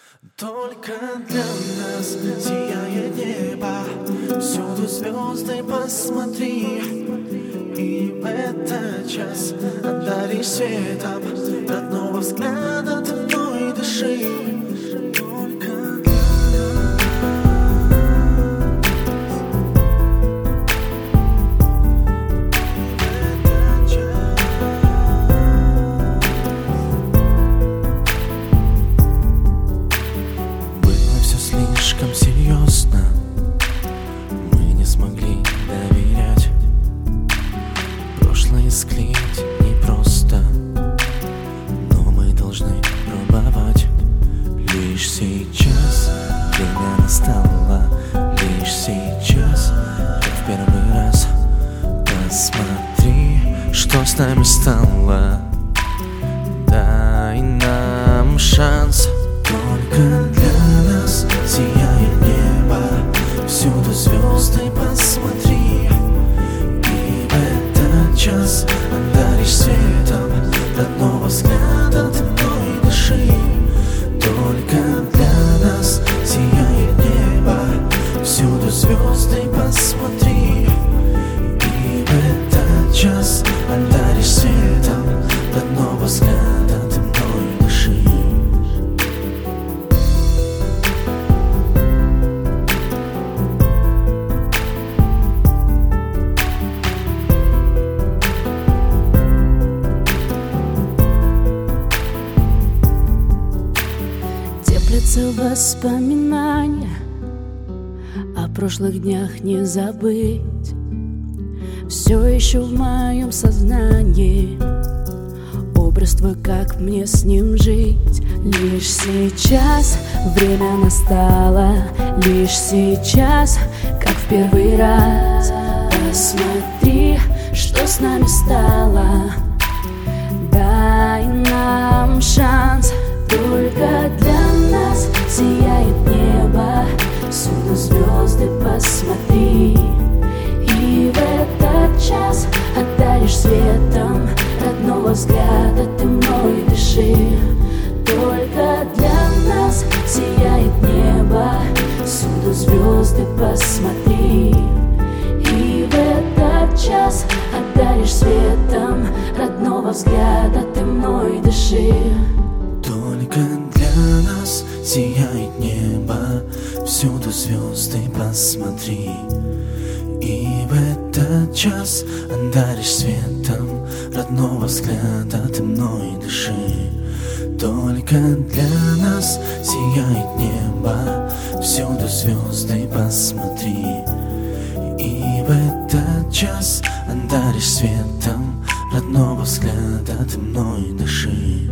Только для нас сияет небо, всюду звезды посмотри. И в этот час одаришь светом родного взгляда, ты мной дыши. Слишком серьезно, мы не смогли доверять. Прошлое склеить непросто, но мы должны пробовать. Лишь сейчас время настало, лишь сейчас, как в первый раз. Посмотри, что с нами стало. Дай нам шанс. Только для нас сияет небо, всюду звезды посмотри. И в этот час одаришь светом родного взгляда, ты мной дыши. Только для нас сияет небо, всюду звезды посмотри. И в этот час одаришь светом родного взгляда, ты мной дыши. Теплятся воспоминания, о прошлых днях не забыть. Все еще в моем сознании образ твой, как мне с ним жить. Лишь сейчас время настало, лишь сейчас, как в первый раз. Посмотри, что с нами стало. Дай нам шанс. Только для нас сияет небо, всюду звезды посмотри. И в этот час одаришь светом родного взгляда, ты мной дыши. Только для нас сияет небо, всюду звезды посмотри. И в этот час одаришь светом родного взгляда, ты мной дыши. Только для нас сияет небо, всюду звезды посмотри. И в этот час одаришь светом родного взгляда, ты мной дыши. Только для нас сияет небо, всюду звезды посмотри. И в этот час одаришь светом родного взгляда, ты мной дыши.